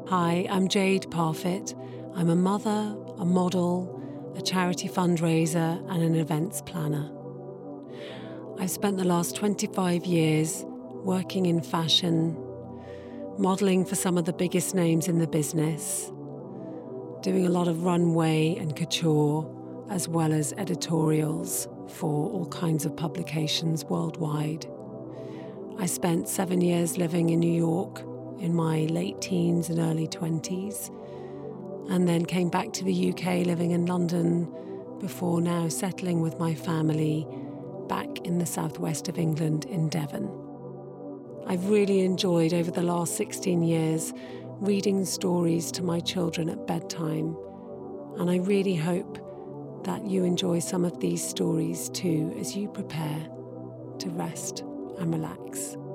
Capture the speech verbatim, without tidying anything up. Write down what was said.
Hi, I'm Jade Parfitt. I'm a mother, a model, a charity fundraiser, and an events planner. I've spent the last twenty-five years working in fashion, modelling for some of the biggest names in the business, doing a lot of runway and couture, as well as editorials for all kinds of publications worldwide. I spent seven years living in New York in my late teens and early twenties, and then came back to the U K living in London before now settling with my family back in the southwest of England in Devon. I've really enjoyed over the last sixteen years reading stories to my children at bedtime, and I really hope that you enjoy some of these stories too as you prepare to rest and relax.